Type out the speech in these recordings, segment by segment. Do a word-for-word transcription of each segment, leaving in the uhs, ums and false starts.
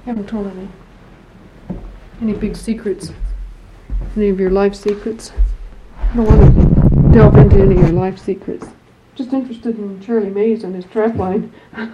Haven't told any any big secrets, any of your life secrets. I don't want to delve into any of your life secrets. Just interested in Charlie Mays and his trap line.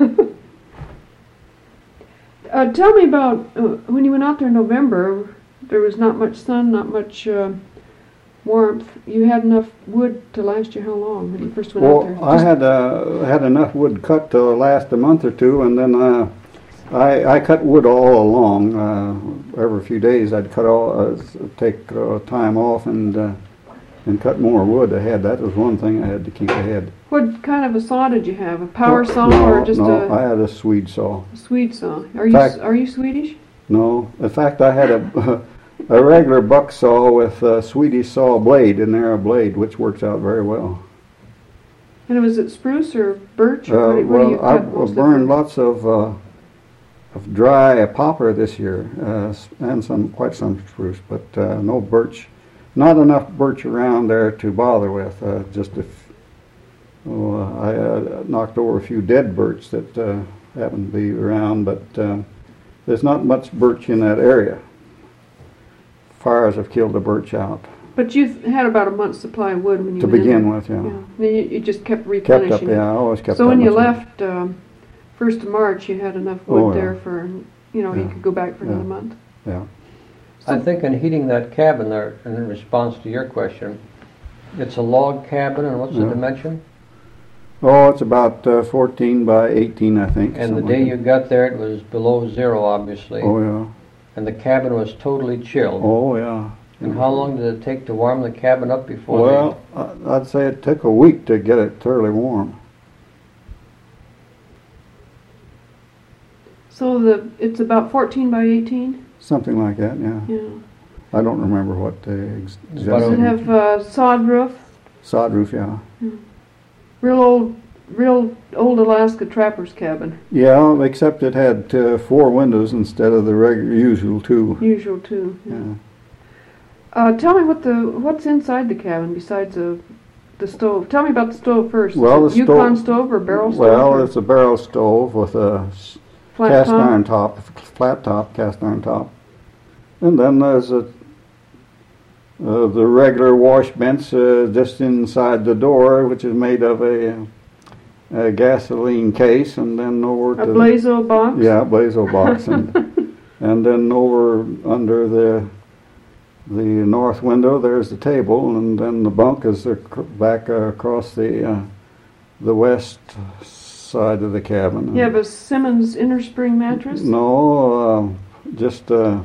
uh, tell me about uh, when you went out there in November. There was not much sun, not much uh, warmth. You had enough wood to last you how long when you first went well, out there? Well, I had uh, had enough wood cut to last a month or two, and then uh, I, I cut wood all along. Uh, every few days I'd cut all, uh, take uh, time off and uh, and cut more wood ahead. That was one thing I had to keep ahead. What kind of a saw did you have? A power no, saw no, or just no, a? I had a Swede saw. A Swede saw. Are you fact, are you Swedish? No, in fact I had a a regular buck saw with a Swedish saw blade, an arrow blade, which works out very well. And was it spruce or birch? Or Uh, what, what do you well, cut I most burned of lots of uh, of dry poplar this year, uh, and some quite some spruce, but uh, no birch. Not enough birch around there to bother with. Uh, just if oh, uh, I uh, knocked over a few dead birch that uh, happened to be around, but uh, there's not much birch in that area. Fires have killed the birch out. But you had about a month's supply of wood when you to went in begin there. with, yeah. yeah. Then you, you just kept Kept replenishing. up, yeah. I always kept. So that when you much wood. left um, first of March, you had enough wood Oh, yeah. there for you know Yeah. you could go back for Yeah. another month. Yeah. So I think in heating that cabin there, in response to your question, it's a log cabin, and what's Yeah. the dimension? Oh, it's about uh, fourteen by eighteen, I think. And the something day like you got there, it was below zero, obviously. that. Oh yeah. And the cabin was totally chilled. Oh yeah. And how long did it take to warm the cabin up before? Well, I- I'd say it took a week to get it thoroughly warm. so the it's about fourteen by eighteen. Something like that, yeah. Yeah. I don't remember what the ex- But exact Does it have uh, sod roof? sod roof, yeah. Real old, real old Alaska trapper's cabin. Yeah, except it had uh, four windows instead of the regular usual two. Usual too. Yeah. Yeah. Uh, tell me what the what's inside the cabin besides the the stove. Tell me about the stove first. Well, Is it the Yukon stove- stove or barrel stove? Well, or it's a barrel stove with a s- flat cast top? iron top, flat top, cast iron top. And then there's a uh, the regular wash bench uh, just inside the door, which is made of a, a gasoline case, and then over A to Blazo box. yeah, Blazo box, and and then over under the the north window there's the table, and then the bunk is ac- back uh, across the uh, the west side of the cabin. You have a Simmons inner spring mattress. No, uh, just uh,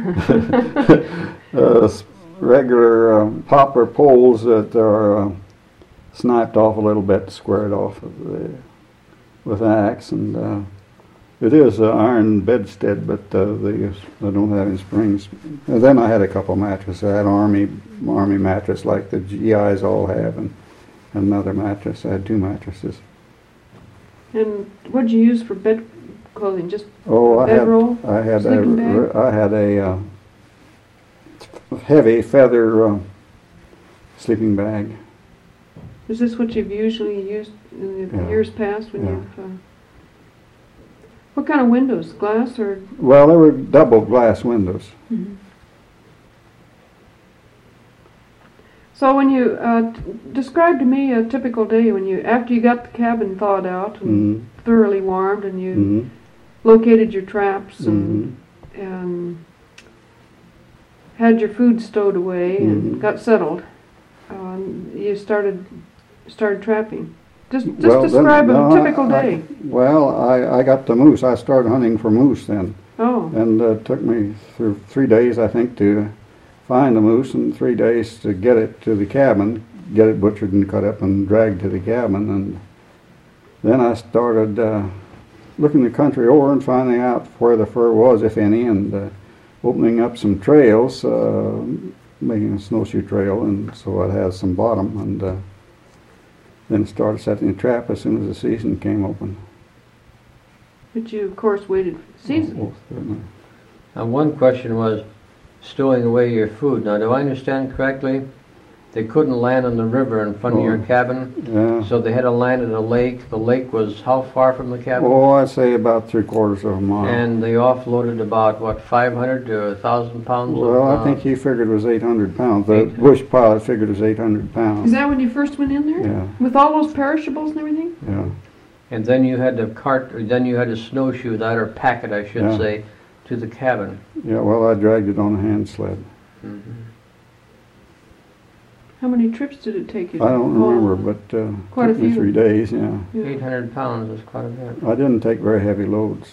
uh, s- regular um, poplar poles that are uh, sniped off a little bit, squared off of the, with an axe, and uh, it is an iron bedstead, but uh, they, I don't have any springs. And then I had a couple mattresses. I had an army army mattress like the G Is all have, and another mattress. I had two mattresses. And what'd you use for bed clothing? Just Oh, a I had bedroll? I had sleeping a bag? I had a uh, heavy feather uh, sleeping bag. Is this what you've usually used in the Yeah. years past when Yeah. you've? Uh, what kind of windows? Glass or? Well, there were double glass windows. So when you uh, t- describe to me a typical day when you after you got the cabin thawed out and Mm-hmm. thoroughly warmed and you Mm-hmm. located your traps and Mm-hmm. and had your food stowed away and Mhm. got settled, um, you started started trapping. Just just Well, then- describe no, a typical I- day. Well, I, I got the moose. I started hunting for moose then, Oh, and uh, it took me through three days, I think, to find the moose, and three days to get it to the cabin, get it butchered and cut up and dragged to the cabin, and then I started uh, looking the country over and finding out where the fur was, if any, and uh, opening up some trails, uh, making a snowshoe trail, and so it has some bottom, and uh, then started setting a trap as soon as the season came open. but you of course waited for the season. Oh, certainly. And one question was stowing away your food. Now, do I understand correctly they couldn't land on the river in front of your Oh. cabin, Yeah. so they had to land in a lake. The lake was how far from the cabin? Oh, I'd say about three quarters of a mile. And they offloaded about, what, five hundred to one thousand pounds Well, of... I think uh, he figured it was eight hundred pounds. The eight- bush pilot figured it was eight hundred Is pounds. that when you first went in there? Yeah, With all those perishables and everything? yeah. And then you had to cart, or then you had to snowshoe that, or pack it, I should Yeah. say, to the cabin. Yeah, well, I dragged it on a hand sled. Mhm. How many trips did it take you? I don't Oh, remember, but uh, Quite a took me few. three days, yeah. yeah. eight hundred pounds is quite a bit. I didn't take very heavy loads.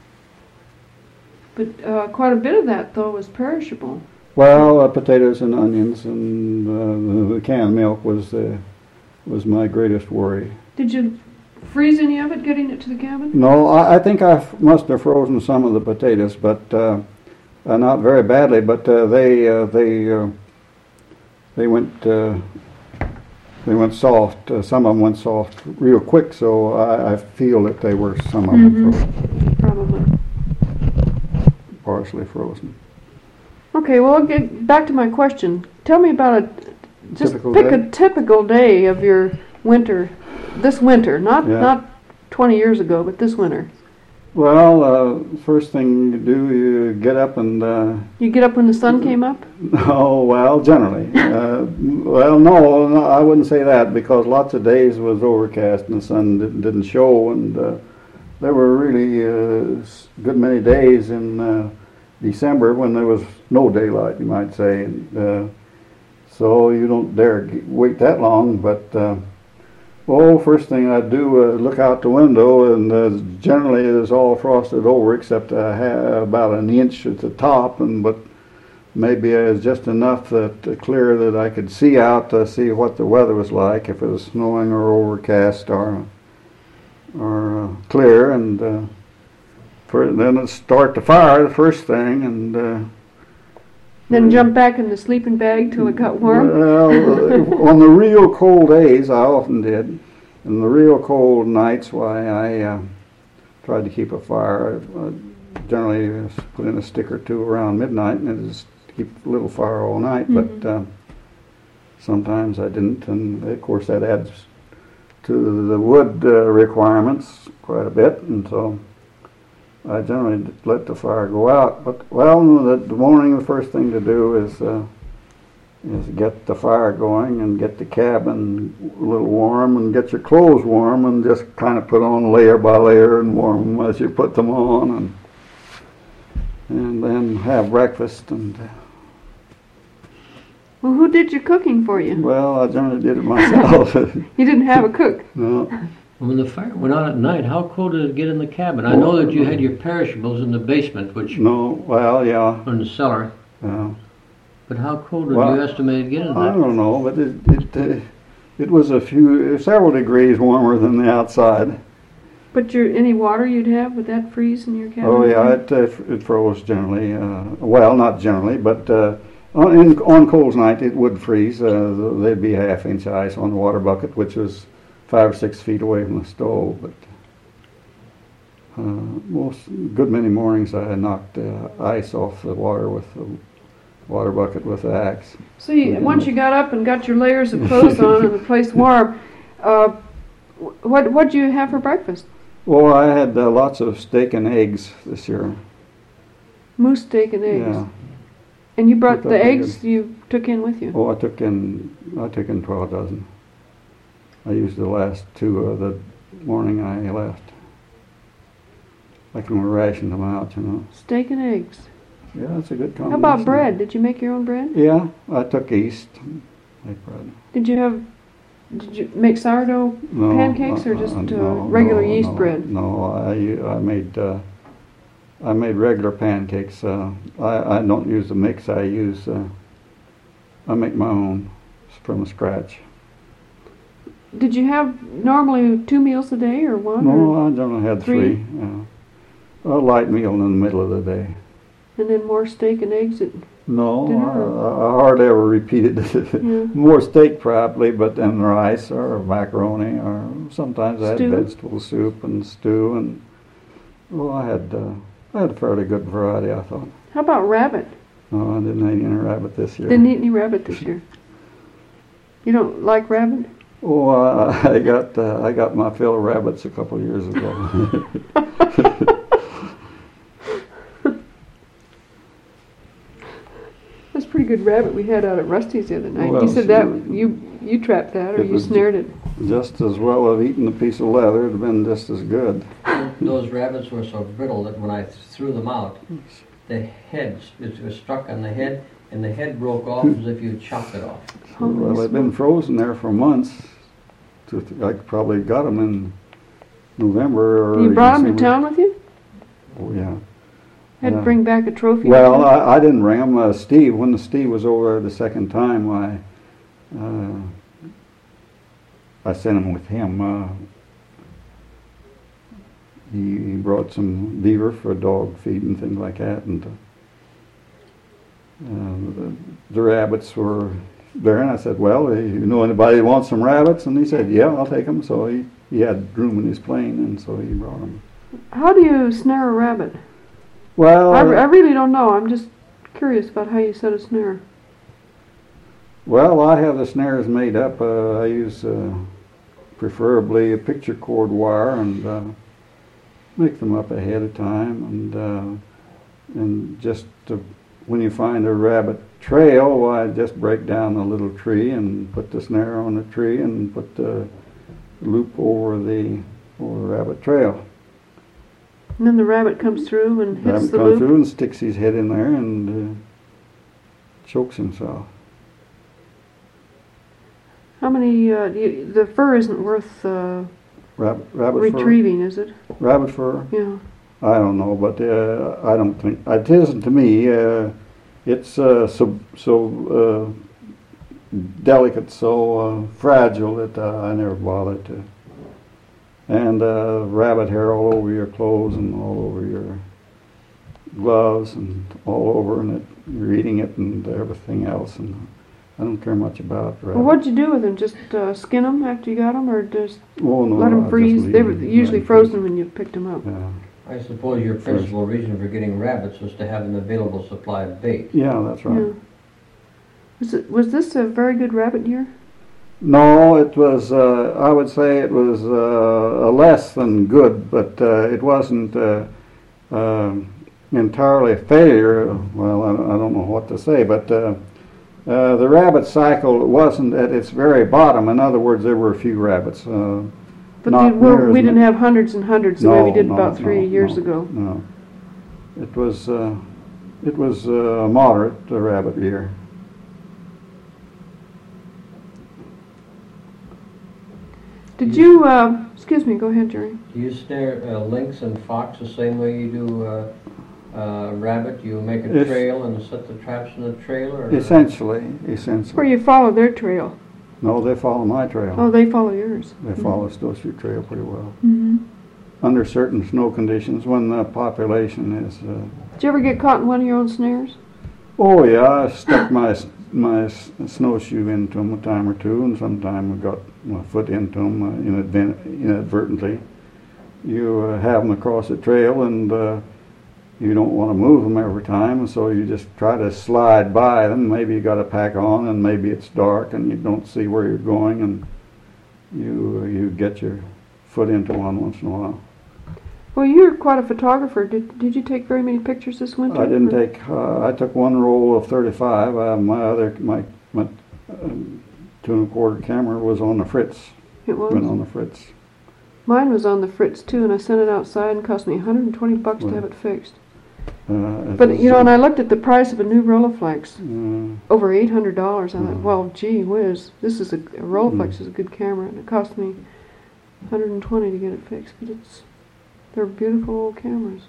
But uh, quite a bit of that, though, was perishable. Well, uh, potatoes and onions and uh, the, the canned milk was uh, was my greatest worry. Did you freeze any of it getting it to the cabin? No, I, I think I f- must have frozen some of the potatoes, but uh, uh, not very badly. But uh, they uh, they uh, they went uh, they went soft. Uh, some of them went soft real quick, so I, I feel that they were some of them Mhm. frozen, Probably. partially frozen. Okay, well, I'll get back to my question. Tell me about a, just Typical pick day? a typical day of your winter, this winter, not Yeah. not twenty years ago, but this winter. Well, uh, first thing you do, you get up and. Uh, You get up when the sun came up? Oh, well, generally. Uh, well, no, no, I wouldn't say that because lots of days was overcast and the sun didn't, didn't show, and uh, there were really a good many days in uh, December when there was no daylight, you might say. And, uh, so you don't dare g- wait that long, but uh, oh, first thing I do, uh, look out the window, and uh, generally it is all frosted over except I have about an inch at the top, and but maybe it was just enough that uh, clear that I could see out to see what the weather was like, if it was snowing or overcast or or uh, clear, and uh, for, then I'd start the fire the first thing, and uh, Then jump back in the sleeping bag till it got warm? well, uh, on the real cold days, I often did. And the real cold nights, why I uh, tried to keep a fire. I, I generally uh, put in a stick or two around midnight, and it just keep a little fire all night. Mhm. But uh, sometimes I didn't, and of course that adds to the wood uh, requirements quite a bit, and so I generally let the fire go out. But well, the, the morning, the first thing to do is uh, is get the fire going and get the cabin a little warm and get your clothes warm and just kind of put on layer by layer and warm them as you put them on, and and then have breakfast. And uh, Well, who did your cooking for you? well, I generally did it myself. You didn't have a cook. No. When the fire went out at night, how cold did it get in the cabin? I know that you had your perishables in the basement, which No, well, yeah, or in the cellar, yeah. but how cold did Well, you estimate it get in I there? don't know, but it it uh, it was a few several degrees warmer than the outside. But your any water you'd have, would that freeze in your cabin? Oh yeah, it uh, f- it froze generally. Uh, well, not generally, but uh, on in, on cold night it would freeze. Uh, there'd be half inch ice on the water bucket, which was five or six feet away from the stove. But uh, most good many mornings I knocked uh, ice off the water with the water bucket with the axe. So you, once you got up and got your layers of clothes on and the place warm, uh, wh- what what'd you have for breakfast? Well, I had uh, lots of steak and eggs this year. Moose steak and eggs. Yeah. And you brought Looked the up pretty eggs you took in with you. Oh, I took in I took in twelve dozen. I used the last two of the morning I left. I can ration them out, you know. Steak and eggs. Yeah, that's a good How combination. about bread? Did you make your own bread? Yeah, I took yeast. Made bread. Did you have? Did you make sourdough No, pancakes or uh, just uh, uh, no, regular no, yeast no, bread? No, I I made uh, I made regular pancakes. Uh, I I don't use the mix. I use uh, I make my own from scratch. Did you have normally two meals a day or one? or- No, I generally had Three? three. Yeah. A light meal in the middle of the day. And then more steak and eggs. At, No, Dinner I, I hardly ever repeated it. yeah. More steak probably, but then rice or macaroni, or sometimes I had Stew? vegetable soup and stew, and well, I had uh, I had a fairly good variety, I thought. How about rabbit? No, I didn't eat any rabbit this year. Didn't eat any rabbit this year. You don't like rabbit? Oh, uh, I got uh, I got my fill of rabbits a couple of years ago. That's a pretty good rabbit we had out at Rusty's the other night. Well, you said that see, you you trapped that or it you was snared it. Just as well have eaten a piece of leather. It'd have been just as good. Those rabbits were so brittle that when I threw them out, the head it was struck on the head, and the head broke off as if you chopped it off. Well, they've been frozen there for months. To, I probably got them in November or You brought them to December. town with you? Oh yeah. Had to Yeah. bring back a trophy. Well, I, I didn't bring them. Uh, Steve, when Steve was over there the second time, I uh, I sent him with him. Uh, he, he brought some beaver for dog feed and things like that, and uh, uh, the, the rabbits were there. And I said, "Well, you know anybody who wants some rabbits?" And he said, "Yeah, I'll take them." So he he had room in his plane, and so he brought them. How do you snare a rabbit? Well, I, I really don't know. I'm just curious about how you set a snare. Well, I have the snares made up. Uh, I use uh, preferably a picture cord wire and uh, make them up ahead of time. And uh, and just to, when you find a rabbit trail, I just break down a little tree and put the snare on the tree and put the loop over the over the rabbit trail. And then the rabbit comes through and hits Rabbit the comes loop. through and sticks his head in there and uh, chokes himself. How many? Uh, do you, the fur isn't worth uh, Rabbit, rabbit retrieving, is it? fur. Rabbit fur. Yeah. I don't know, but uh, I don't think it isn't to me. Uh, it's uh, so so uh, delicate, so uh, fragile that uh, I never bothered to. And uh, rabbit hair all over your clothes and all over your gloves and all over, and it, you're eating it and everything else. And I don't care much about rabbit. Well, what'd you do with them? Just uh, skin them after you got them, or just Oh, no, let I them just freeze? leave They were them, let usually them frozen when you picked them up. Yeah. I suppose your principal reason for getting rabbits was to have an available supply of bait. Yeah, that's right. Yeah. Was it? Was this a very good rabbit year? No, it was, uh, I would say it was uh, a less than good, but uh, it wasn't uh, uh, entirely a failure. Well, I, I don't know what to say, but uh, uh, the rabbit cycle wasn't at its very bottom. In other words, there were a few rabbits. Uh, But not did, well, near as we didn't ma- have hundreds and hundreds the way we did no, about three no, years no, ago. No, it was uh, it was uh, a moderate uh, rabbit year. Did you? Uh, excuse me. Go ahead, Jerry. Do you snare uh, lynx and fox the same way you do uh, uh, rabbit? You make a It's- trail and set the traps in the trail? Or Essentially, Where essentially. you follow their trail? No, they follow my trail. Oh, they follow yours. They follow Snowshoe Trail pretty well. Mm-hmm. Under certain snow conditions, when the population is. Uh, Did you ever get caught in one of your own snares? oh yeah, I stuck my s- my s- snowshoe into them a time or two, and sometime I got my foot into them uh, inadvent- inadvertently. You uh, have them across the trail, and uh, you don't want to move them every time, so you just try to slide by them. Maybe you got a pack on, and maybe it's dark, and you don't see where you're going, and you uh, you get your foot into one once in a while. Well, you're quite a photographer. Did Did you take very many pictures this winter? I didn't or- take. Uh, I took one roll of thirty-five. Uh, my other, my, my um, two and a quarter camera was on the Fritz. It was. Went on the Fritz. Mine was on the Fritz too, and I sent it outside and cost me one hundred twenty bucks to Well, have it fixed. Uh, it But was, you know, uh, and I looked at the price of a new Rolleiflex, uh, over eight hundred dollars. I thought, Mm. well, gee whiz, this is a, a Rolleiflex Mm. is a good camera, and it cost me one hundred twenty to get it fixed. But it's they're beautiful old cameras.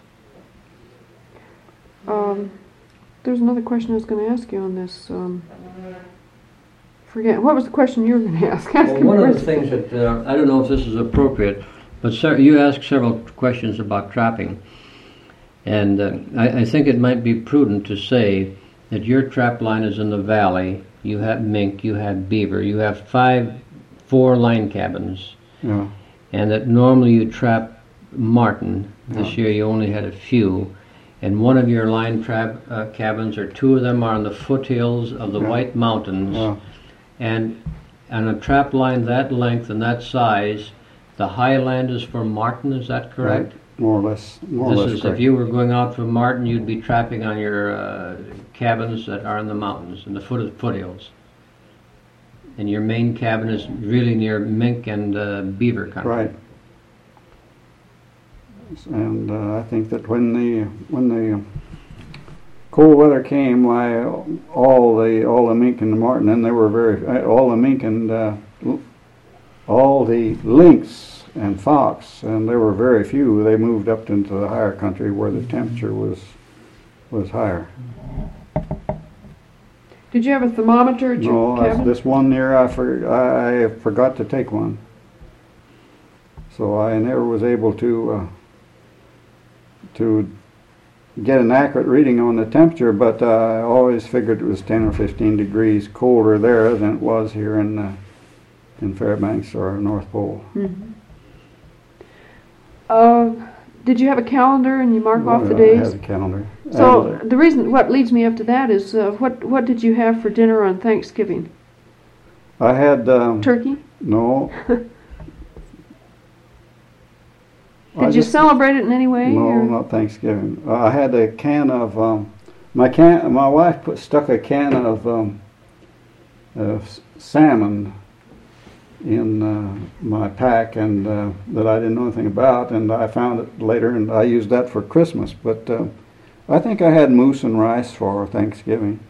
Um, there's another question I was going to ask you on this. Um, forget what was the question you were going to ask. ask Well, him one of the first. things that, uh, I don't know if this is appropriate, but sir, you asked several questions about trapping. And uh, I, I think it might be prudent to say that your trap line is in the valley. You have mink, you have beaver, you have five, four line cabins. yeah. And that normally you trap marten. This Yeah. year you only had a few. And one of your line trap uh, cabins, or two of them, are on the foothills of the Yeah. White Mountains. Yeah. And on a trap line that length and that size, the high land is for marten, is that correct? Right. More or less, more or This less is, correct. if you were going out for marten, you'd be trapping on your uh, cabins that are in the mountains, in the foot of foothills. And your main cabin is really near mink and uh, beaver country. Right. And uh, I think that when the when the cold weather came, why all the all the mink and the marten, and they were very uh, all the mink and uh, l- all the lynx and fox, and there were very few. They moved up into the higher country where the temperature was was higher. Did you have a thermometer at your No, I- cabin? this one year I, for, I forgot to take one, so I never was able to uh, to get an accurate reading on the temperature. But uh, I always figured it was ten or fifteen degrees colder there than it was here in uh, in Fairbanks or North Pole. Mhm. Uh, did you have a calendar and you mark off the I days? had a calendar. So And, the reason, what leads me up to that is, uh, what what did you have for dinner on Thanksgiving? uh, I had um, Turkey? no. I Did you just- celebrate it in any way? No, or- not Thanksgiving. Uh, I had a can of um, my can. My wife put stuck a can of um, of s- salmon in uh, my pack, and uh, that I didn't know anything about, and I found it later, and I used that for Christmas. But uh, I think I had moose and rice for Thanksgiving.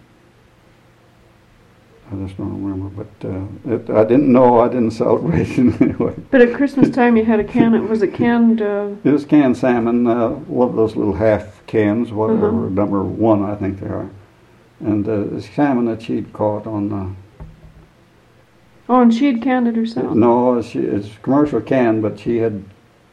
I just don't remember, but uh, it, I didn't know. I didn't celebrate it anyway. But at Christmas time you had a can, was it canned, uh, It was canned salmon, uh, one of those little half cans, whatever, Uh-huh. number one, I think they are. And uh, it's salmon that she'd caught on, uh, oh, and she had canned it herself? no, she, it's commercial canned, but she had,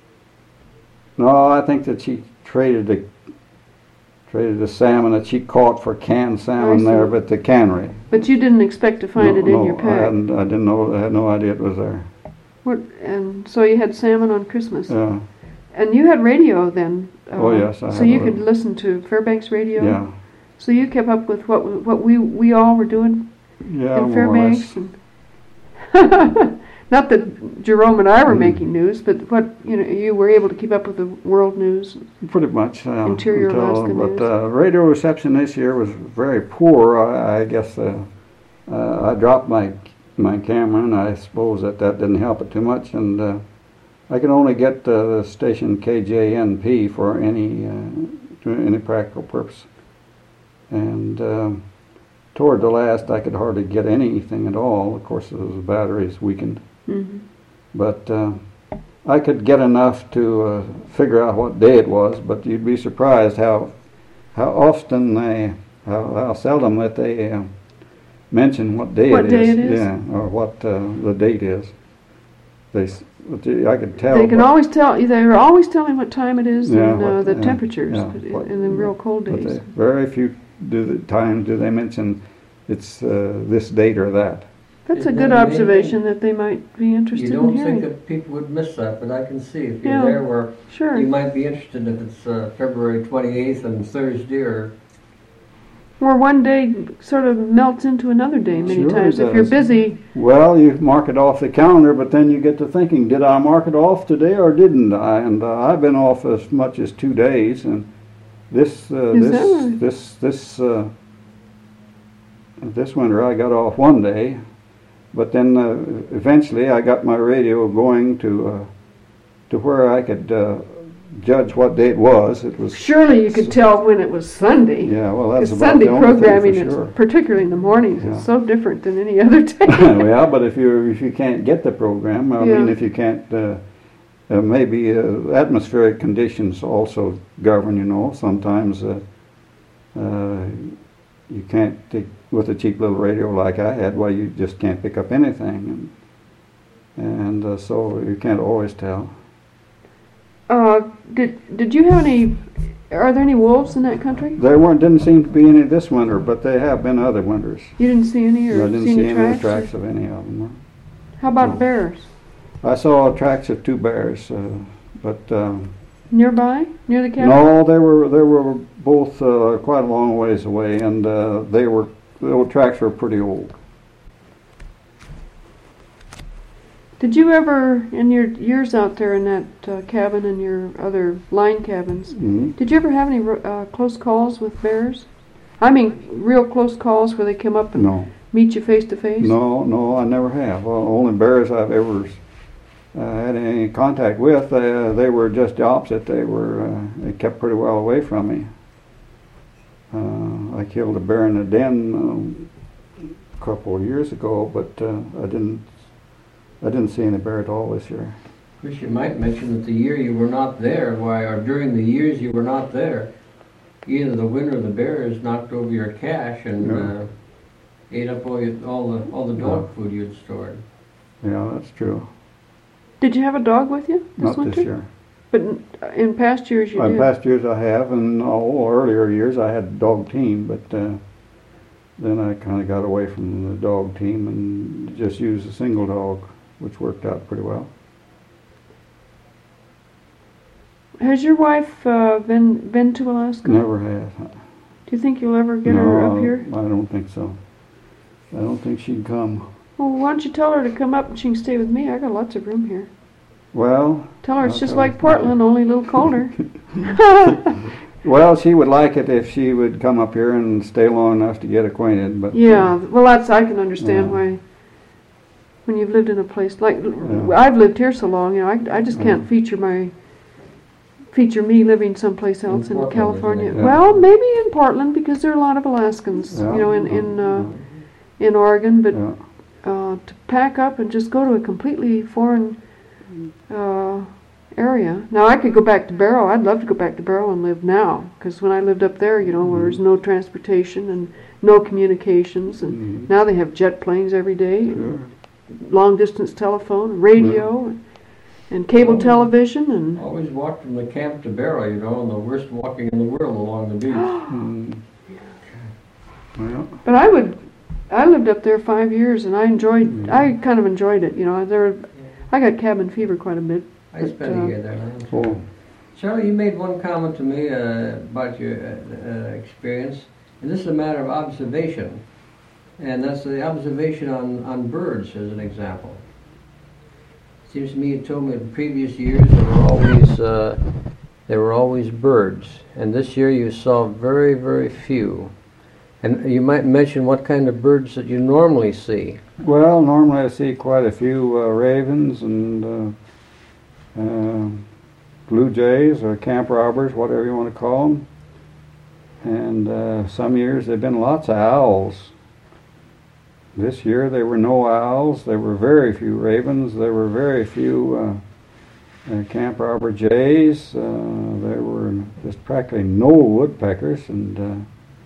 no, I think that she traded the, traded the salmon that she caught for canned salmon see. there, but the cannery. But you didn't expect to find No, it in no, your I, pack? hadn't, I didn't know, I had no idea it was there. What, and so you had salmon on Christmas? Yeah, And you had radio then? Uh, Oh, yes, I So had you a- could listen to Fairbanks radio? yeah, So you kept up with what we- what we we all were doing yeah, in more or less. Fairbanks? And not that Jerome and I were Mm. making news, but what, you know, you were able to keep up with the world news? Pretty much. Uh, Interior until, Alaska but News. uh, radio reception this year was very poor. I, I guess uh, uh, I dropped my my camera, and I suppose that that didn't help it too much. And uh, I could only get uh, the station K J N P for any uh, to any practical purpose. And um, toward the last, I could hardly get anything at all. Of course, the batteries weakened. Mm-hmm. But uh, I could get enough to uh, figure out what day it was, but you'd be surprised how how often they, how, how seldom that they uh, mention what day What it day is. it is? Yeah, or what uh, the date is. They, s- but you- I could tell. They can but- always tell, they're always telling what time it is Yeah, and uh, what- the yeah, temperatures yeah, but what- in the real cold but days. they, very few do the times do they mention it's uh, this date or that. That's a Isn't good that amazing? observation that they might be interested You in don't think hearing. that people would miss that, but I can see if you're Yeah. there where Sure. you might be interested if it's uh, February twenty-eighth and Thursday or Or one day sort of melts into another day many Sure it times. If you're does. busy, Well, you mark it off the calendar, but then you get to thinking, did I mark it off today or didn't I? And uh, I've been off as much as two days, and this uh, Is this that right? this this uh, this winter I got off one day, but then uh, eventually I got my radio going to uh, to where I could uh, judge what day it was. It was surely you could tell when it was Sunday. yeah, well that's Because about Sunday the only programming, thing is, for sure. particularly in the mornings, Yeah. is so different than any other day. Well, but if you if you can't get the program, I mean, Yeah. if you can't, uh, uh, maybe uh, atmospheric conditions also govern. You know, sometimes uh, uh, you can't take, with a cheap little radio like I had. Well, you just can't pick up anything, and and uh, so you can't always tell. Uh, did did you have any? Are there any wolves in that country? There weren't didn't seem to be any this winter, but there have been other winters. You didn't see any, or I didn't see see any any tracks? tracks of any of them. How about No. bears? I saw tracks of two bears, uh, but. Um, Nearby, near the cabin? No, they were they were both uh, quite a long ways away, and uh, they were the old tracks were pretty old. Did you ever, in your years out there in that uh, cabin and your other line cabins, Mhm. did you ever have any uh, close calls with bears? I mean, real close calls where they come up and No, meet you face to face? no, no, I never have. Well, only bears I've ever uh, had any contact with, uh, they were just the opposite. They were, uh, they kept pretty well away from me. Uh, I killed a bear in a den um, a couple of years ago, but uh, I didn't, I didn't see any bear at all this year. Of course, you might mention that the year you were not there, why, or during the years you were not there, either the wind or the bears knocked over your cache and Yeah. uh, ate up all, your, all the all the dog food you had stored. Yeah, that's true. Did you have a dog with you this Not winter? this year. But in, in past years you In did. past years I have, and all earlier years I had a dog team, but uh, then I kind of got away from the dog team and just used a single dog, which worked out pretty well. Has your wife uh, been been to Alaska? Never have. Do you think you'll ever get no, her up here? I don't think so. I don't think she'd come. Well, why don't you tell her to come up and she can stay with me? I got lots of room here. Well, Tell her it's I'll just tell her. like Portland, only a little colder. well, she would like it if she would come up here and stay long enough to get acquainted. But Yeah, well, that's I can understand Yeah. why. When you've lived in a place like Yeah. I've lived here so long, you know, I, I just can't Yeah. feature my feature me living someplace else in, Portland, California. isn't it? Yeah. Well, maybe in Portland because there are a lot of Alaskans, Yeah. you know, in in uh, in Oregon. But yeah. uh, to pack up and just go to a completely foreign uh, area. Now I could go back to Barrow. I'd love to go back to Barrow and live now, because when I lived up there, you know, Mm-hmm. there was no transportation and no communications, and Mhm. now they have jet planes every day, Sure. long distance telephone, radio, and, and cable Oh. television, and Always walked from the camp to Barrow, you know, and the worst walking in the world along the beach. Mm. Well, but I would. I lived up there five years, and I enjoyed. Mhm. I kind of enjoyed it. You know, there. I got cabin fever quite a bit. I spent uh, a year there. oh, Charlie, you made one comment to me uh, about your uh, uh, experience, and this is a matter of observation, and that's the observation on, on birds as an example. Seems to me you told me in previous years there were always uh, there were always birds, and this year you saw very very few. And you might mention what kind of birds that you normally see. well, normally I see quite a few uh, ravens and uh, uh, blue jays or camp robbers, whatever you want to call them. And uh, some years there have been lots of owls. This year there were no owls. There were very few ravens. There were very few uh, uh, camp robber jays. Uh, there were just practically no woodpeckers, and uh,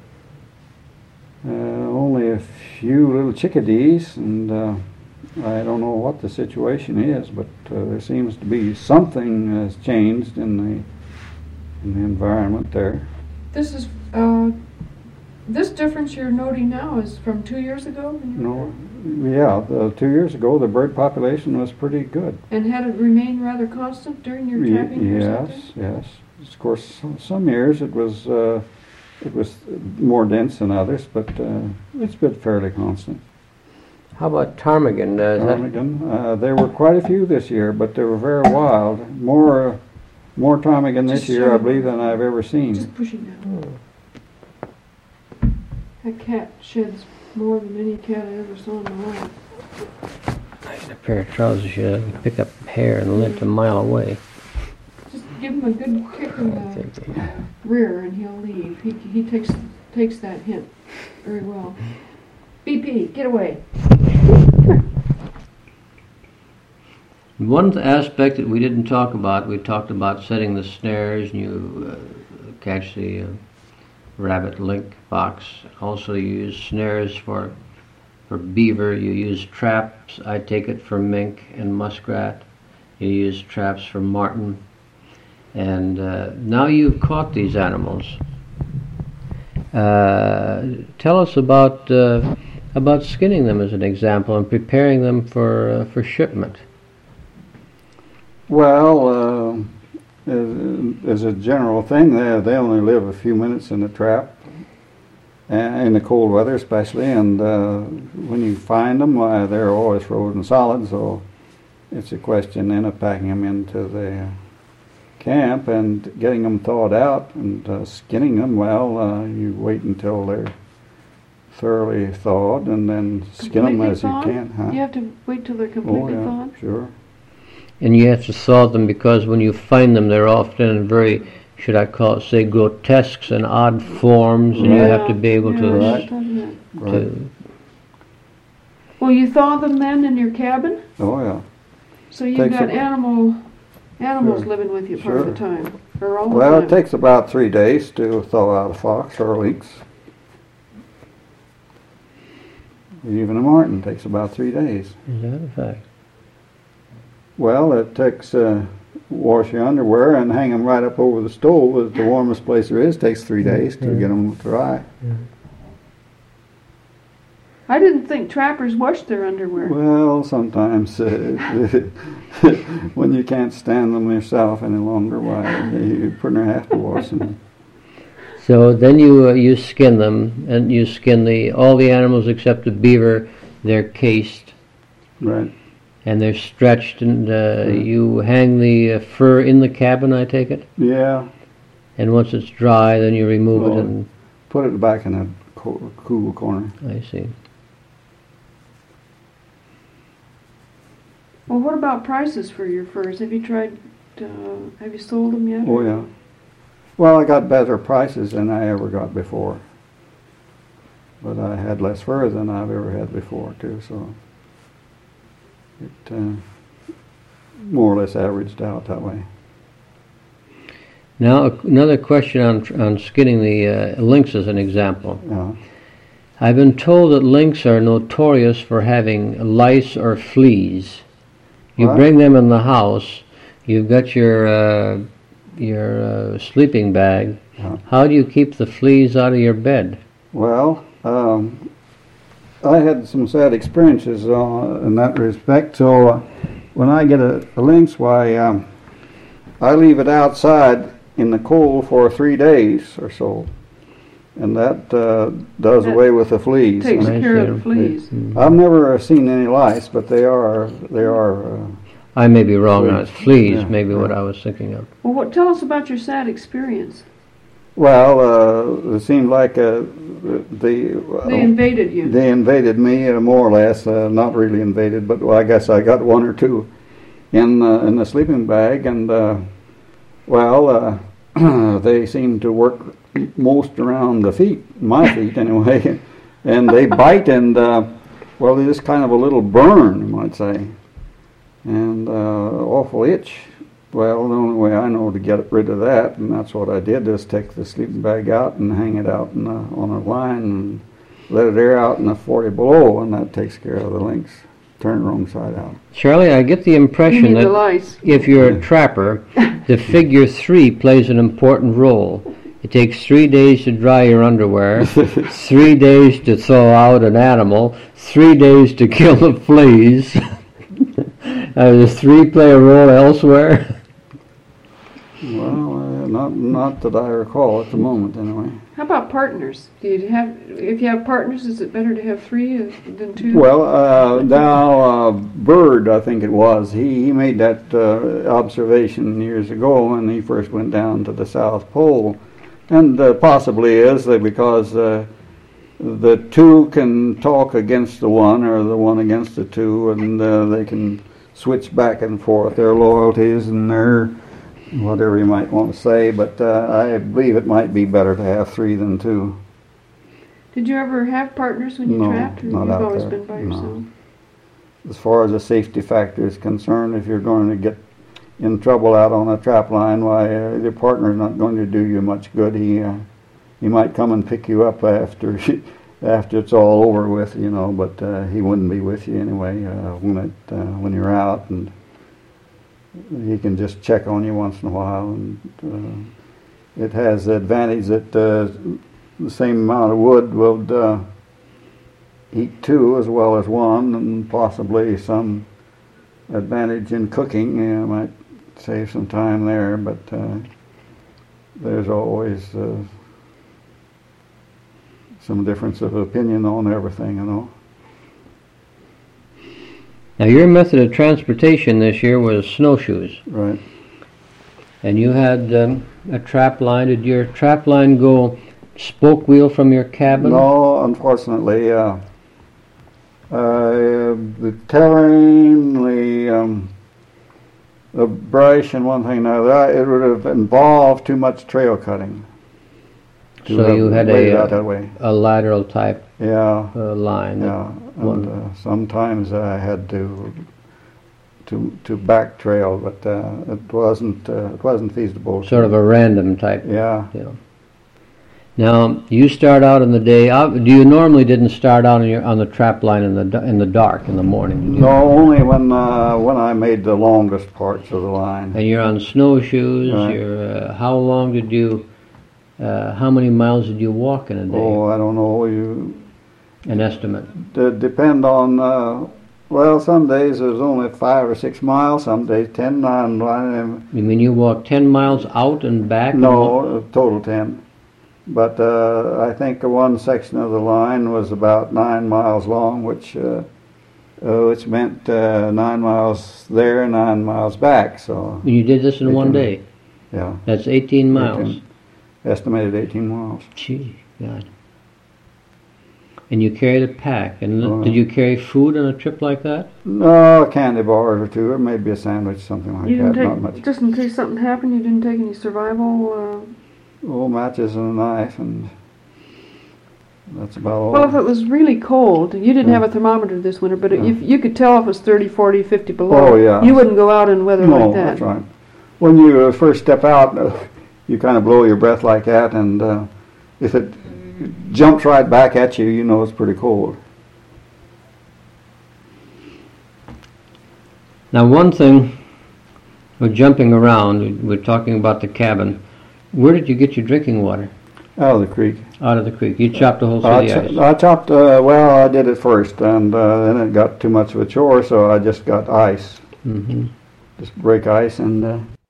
uh, only a few little chickadees. And uh, I don't know what the situation is, but uh, there seems to be something has changed in the in the environment there. This is uh, this difference you're noting now is from two years ago. when you were No, yeah, the, two years ago the bird population was pretty good. there? And had it remained rather constant during your Ye- trapping years out Yes, yes. Of course, some, some years it was uh, it was more dense than others, but uh, it's been fairly constant. How about ptarmigan? Uh, is that- Ptarmigan, uh, there were quite a few this year, but they were very wild. More, uh, more ptarmigan this Just year, show I me. believe, than I've ever seen. Just pushing down. Hmm. That cat sheds more than any cat I ever saw in my life. Nice a pair of trousers, you pick up hair and lint a mile away. Just give him a good kick in the rear and he'll leave. He, he takes takes that hint very well. B P, get away. One aspect that we didn't talk about, we talked about setting the snares, and you uh, catch the uh, rabbit link box. Also, you use snares for for beaver. You use traps. I take it for mink and muskrat. You use traps for marten. And uh, now you've caught these animals. Uh, tell us about uh, about skinning them as an example and preparing them for uh, for shipment. Well, uh, as, as a general thing, they, they only live a few minutes in the trap, and in the cold weather especially, and uh, when you find them, uh, they're always frozen solid, so it's a question then of packing them into the camp and getting them thawed out and uh, skinning them. Well, uh, you wait until they're thoroughly thawed and then skin them Completely as thawed? you can. Huh? You have to wait till they're Oh, completely yeah, thawed? sure. And you have to thaw them because when you find them, they're often very, should I call it, say, grotesque and odd forms, and you have to be able yeah, to, I Right. thought of that. Right. to Well, you thaw them then in your cabin? Oh, yeah. So you've Takes got a- animal, animals Sure. living with you part of the Sure. time, or all the Well, time? it takes about three days to thaw out a fox or a lynx. Even a marten takes about three days. is that a fact? Well, it takes, uh, wash your underwear and hang them right up over the stove. It's the warmest place there is. Takes three days to Yeah. get them dry. I didn't think trappers washed their underwear. Well, sometimes uh, when you can't stand them yourself any longer, why you pretty near have to wash them. So then you uh, you skin them, and you skin the all the animals except the beaver. They're cased Right. and they're stretched, and uh, Hmm. you hang the uh, fur in the cabin, I take it. Yeah. And once it's dry, then you remove Well, it, and Put it back in a co- cool corner. I see. Well, what about prices for your furs? Have you tried, uh, have you sold them yet? Oh, yeah. Well, I got better prices than I ever got before. But I had less fur than I've ever had before, too, so it uh, more or less averaged out that way. Now a- another question on on skinning the uh, lynx as an example. Yeah. I've been told that lynx are notorious for having lice or fleas. You What? bring them in the house. You've got your uh, your uh, sleeping bag. Yeah. How do you keep the fleas out of your bed? Well, um, I had some sad experiences uh, in that respect. So uh, when I get a, a lynx, why um, I leave it outside in the cold for three days or so, and that uh, does That away with the fleas. Takes I care of see. the fleas. I've never seen any lice, but they are they are. Uh, I may be wrong on it. Fleas. Fleas, Yeah, maybe what yeah. I was thinking of. Well, what, tell us about your sad experience. well, uh, it seemed like uh, the They invaded you. They invaded me, uh, more or less. Uh, not really invaded, but well, I guess I got one or two in uh, in the sleeping bag, and uh, well, uh, they seem to work most around the feet, my feet anyway, and they bite, and uh, well, there's kind of a little burn, you might say, and uh, awful itch. Well, the only way I know to get rid of that, and that's what I did, is take the sleeping bag out and hang it out in a, on a line and let it air out in a forty below, and that takes care of the lynx. Turn it wrong side out. Charlie, I get the You impression mean the that lice. if you're a trapper, the figure three plays an important role. It takes three days to dry your underwear, three days to thaw out an animal, three days to kill the fleas. uh, does three play a role elsewhere? Well, uh, not not that I recall at the moment, anyway. How about partners? Do you have, if you have partners, is it better to have three uh, than two? Well, uh, now uh, Bird, I think it was, he, he made that uh, observation years ago when he first went down to the South Pole, and uh, possibly is that because uh, the two can talk against the one, or the one against the two, and uh, they can switch back and forth their loyalties and their whatever you might want to say, but uh, I believe it might be better to have three than two. Did you ever have partners when you No, trapped, or not you've out always there, been by no. yourself? As far as the safety factor is concerned, if you're going to get in trouble out on a trap line, why uh, your partner's not going to do you much good. He uh, he might come and pick you up after after it's all over with, you know, but uh, he wouldn't be with you anyway uh, when it uh, when you're out, and he can just check on you once in a while, and uh, it has the advantage that uh, the same amount of wood will uh, eat two as well as one, and possibly some advantage in cooking. You might save some time there, but uh, there's always uh, some difference of opinion on everything, you know. Now, your method of transportation this year was snowshoes, Right. and you had um, a trap line. Did your trap line go spoke wheel from your cabin? No, unfortunately, uh, uh, the terrain, the, um, the brush, and one thing and another, it would have involved too much trail cutting. to So have you had laid it a, out that way. a lateral type Yeah, uh, line. that- yeah. one- And uh, sometimes I had to to to back trail, but uh, it wasn't uh, it wasn't feasible. Sort of a random type. Yeah. deal. Now, you start out in the day. uh, Do you normally didn't start out on, your, on the trap line in the da- in the dark in the morning? Did you? No, only when uh, when I made the longest parts of the line. And you're on snowshoes. Right. You're. Uh, how long did you? Uh, how many miles did you walk in a day? Oh, I don't know. You An estimate. d- depend on. Uh, well, some days it was only five or six miles. Some days ten, nine. nine You mean you walked ten miles out and back? no, uh, total ten. But uh, I think one section of the line was about nine miles long, which uh, uh, which meant uh, nine miles there, nine miles back. So And you did this in one eighteen. day. yeah, That's eighteen miles. eighteen. Estimated eighteen miles. Gee, God. And you carried a pack. And Oh. did you carry food on a trip like that? No, a candy bar or two, or maybe a sandwich, something like You that. didn't Not take, much. just in case something happened, you didn't take any survival. Uh, Oh, matches and a knife, and that's about all. well, if it was really cold, you didn't Yeah. have a thermometer this winter, but Yeah. if you could tell if it was thirty, forty, fifty below. Oh, yeah. You wouldn't go out in weather no, like that. that's right. When you uh, first step out, uh, you kind of blow your breath like that, and uh, if it jumps right back at you, you know it's pretty cold. Now, one thing, we're jumping around. We're talking about the cabin. Where did you get your drinking water? Out of the creek. Out of the creek. You chopped a whole I, city cho- ice. I chopped, uh, well, I did it first, and uh, then it got too much of a chore, so I just got ice. Mm-hmm. Just break ice, and uh,